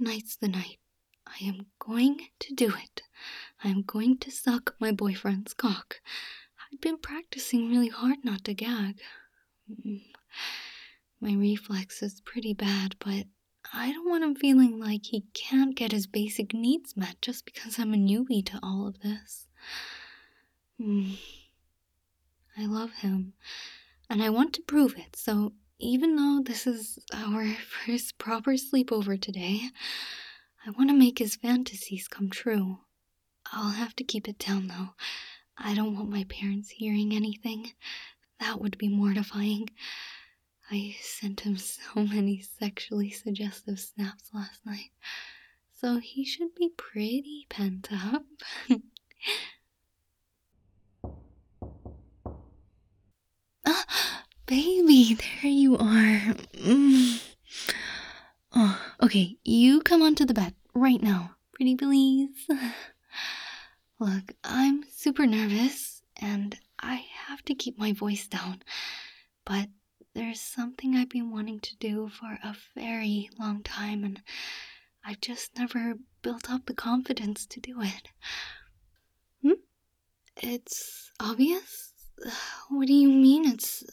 tonight's the night. I am going to do it. I am going to suck my boyfriend's cock. I've been practicing really hard not to gag. My reflex is pretty bad, but I don't want him feeling like he can't get his basic needs met just because I'm a newbie to all of this. I love him, and I want to prove it, so even though this is our first proper sleepover today, I want to make his fantasies come true. I'll have to keep it down, though. I don't want my parents hearing anything. That would be mortifying. I sent him so many sexually suggestive snaps last night, so he should be pretty pent up. Baby, there you are. Oh, okay, you come onto the bed right now. Pretty please. Look, I'm super nervous, and I have to keep my voice down, but there's something I've been wanting to do for a very long time, and I've just never built up the confidence to do it. It's obvious? What do you mean it's...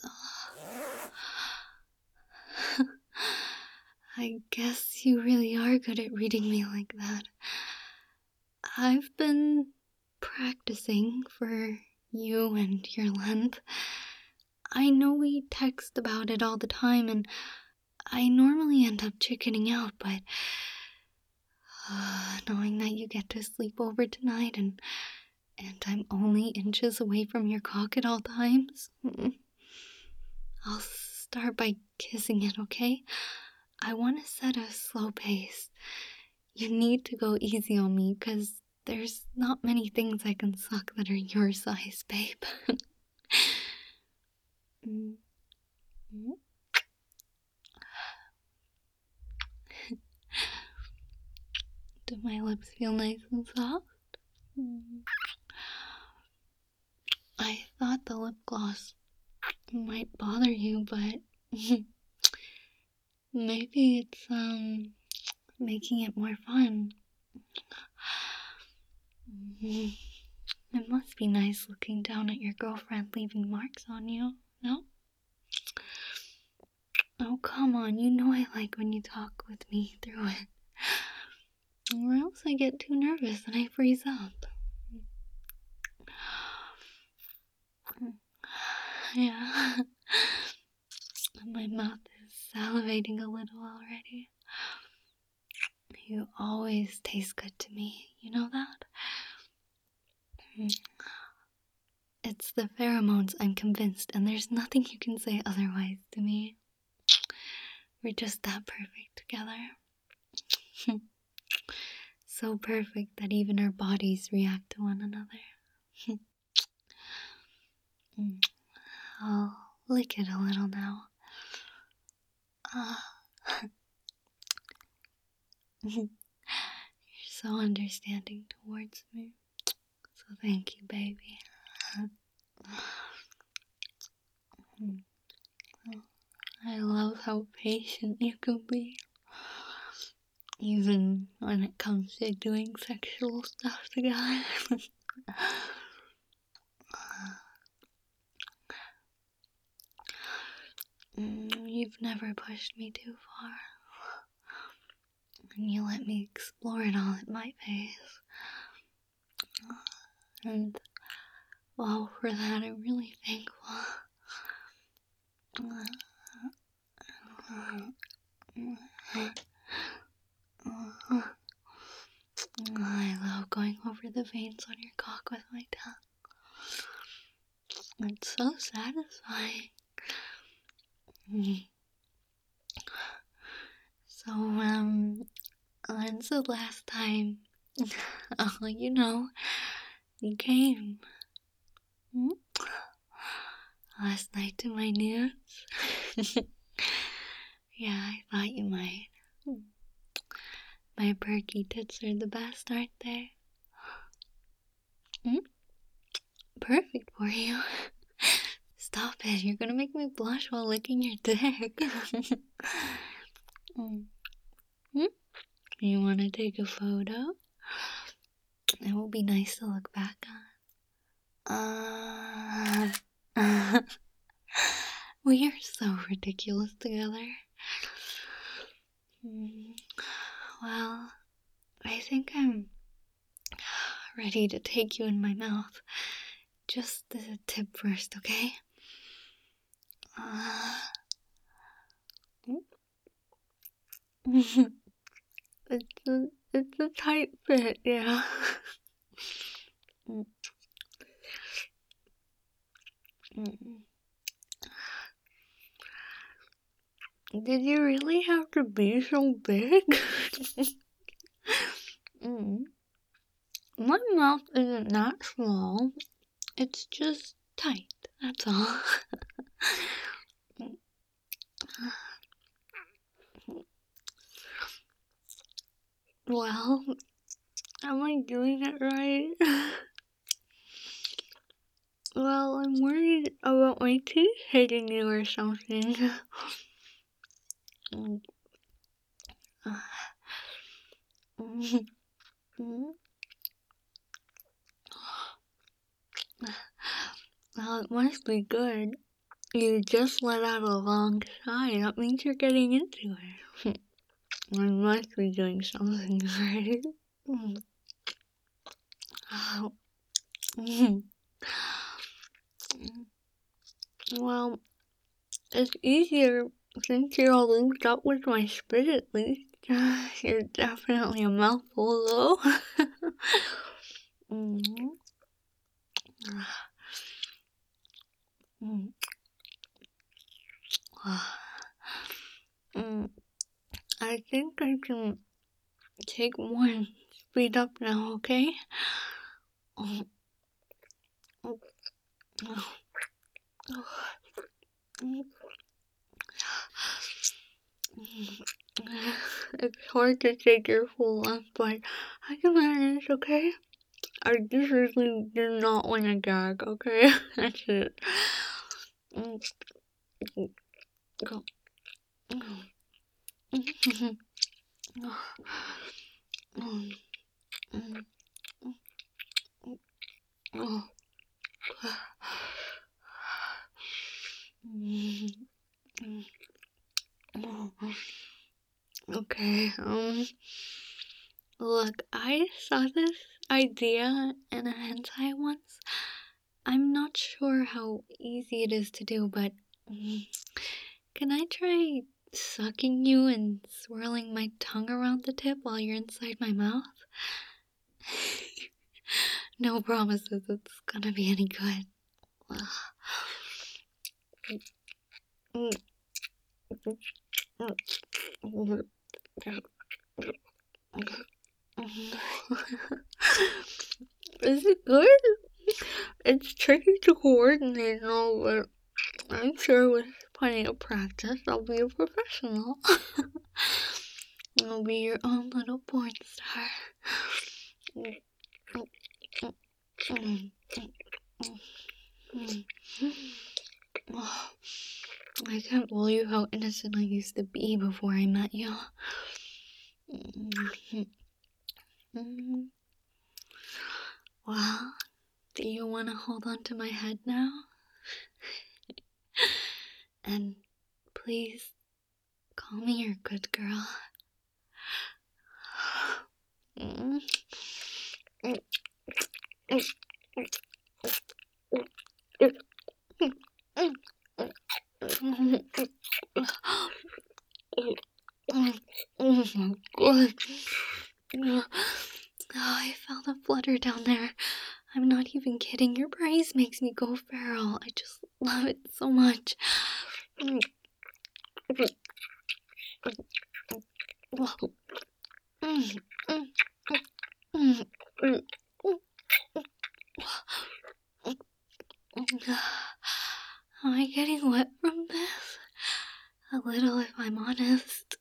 I guess you really are good at reading me like that. I've been practicing for you and your length. I know we text about it all the time, and I normally end up chickening out, but knowing that you get to sleep over tonight and I'm only inches away from your cock at all times, I'll start by kissing it, okay? I want to set a slow pace. You need to go easy on me, because there's not many things I can suck that are your size, babe. Do my lips feel nice and soft? I thought the lip gloss might bother you, but maybe it's making it more fun. It must be nice looking down at your girlfriend leaving marks on you, no? Oh, come on, you know I like when you talk with me through it. Or else I get too nervous and I freeze up. Yeah. My mouth is salivating a little already. You always taste good to me, you know that? It's the pheromones, I'm convinced, and there's nothing you can say otherwise to me. We're just that perfect together. So perfect that even our bodies react to one another. I'll lick it a little now. You're so understanding towards me. So thank you, baby. I love how patient you can be. Even when it comes to doing sexual stuff together. You've never pushed me too far. And you let me explore it all at my pace. And, well, for that I'm really thankful. I love going over the veins on your cock with my tongue. It's so satisfying. So, when's the last time, you came? Last night to my nudes? Yeah, I thought you might. My perky tits are the best, aren't they? Perfect for you. Stop it, you're gonna make me blush while licking your dick. You want to take a photo? It will be nice to look back on. We are so ridiculous together. Well, I think I'm ready to take you in my mouth. Just the tip first, okay? It's a tight fit, yeah. Did you really have to be so big? My mouth isn't that small. It's just tight, that's all. Well, am I doing it right? Well, I'm worried about my teeth hitting you or something. Well, it must be good. You just let out a long sigh. That means you're getting into it. I must be doing something right. Well, it's easier since you're all linked up with my spit at least. You're definitely a mouthful though. I think I can take one. Speed up now, okay? It's hard to take your full length, but I can manage, okay? I just really do not want to gag, okay? That's it. Go. Okay, look, I saw this idea in a hentai once. I'm not sure how easy it is to do, but can I try sucking you and swirling my tongue around the tip while you're inside my mouth? No promises it's gonna be any good. Is it good? It's tricky to coordinate and all, but I'm sure with plenty of practice, I'll be a professional. I'll be your own little porn star. I can't believe how innocent I used to be before I met you. Well, do you want to hold on to my head now? And please call me your good girl. Oh my god. Oh, I felt a flutter down there. I'm not even kidding. Your praise makes me go feral. I just love it so much. Am I getting wet from this? A little, if I'm honest.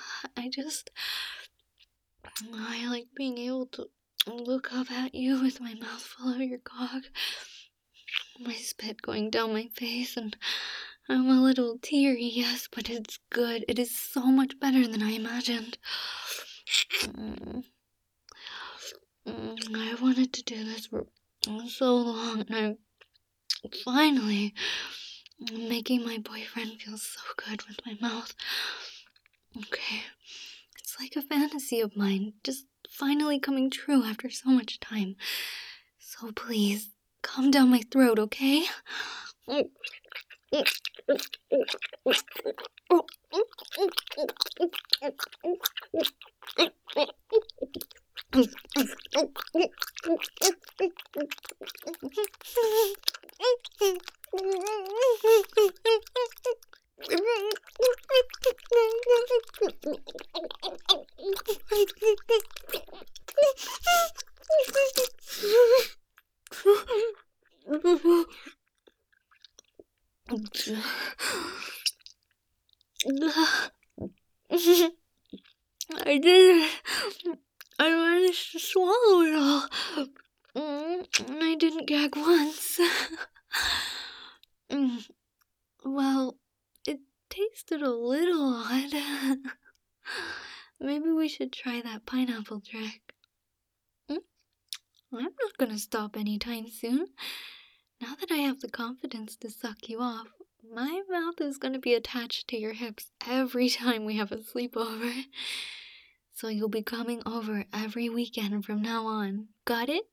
I like being able to look up at you with my mouth full of your cock, my spit going down my face, and I'm a little teary, yes, but it's good. It is so much better than I imagined. Mm, I wanted to do this for so long, and I'm finally making my boyfriend feel so good with my mouth. Okay, it's like a fantasy of mine, just finally coming true after so much time. So please, calm down my throat, okay? I did it. I managed to swallow it all. And I didn't gag once. Well, it tasted a little odd. Maybe we should try that pineapple trick. I'm not gonna stop anytime soon. Now that I have the confidence to suck you off, my mouth is gonna be attached to your hips every time we have a sleepover. So you'll be coming over every weekend from now on. Got it?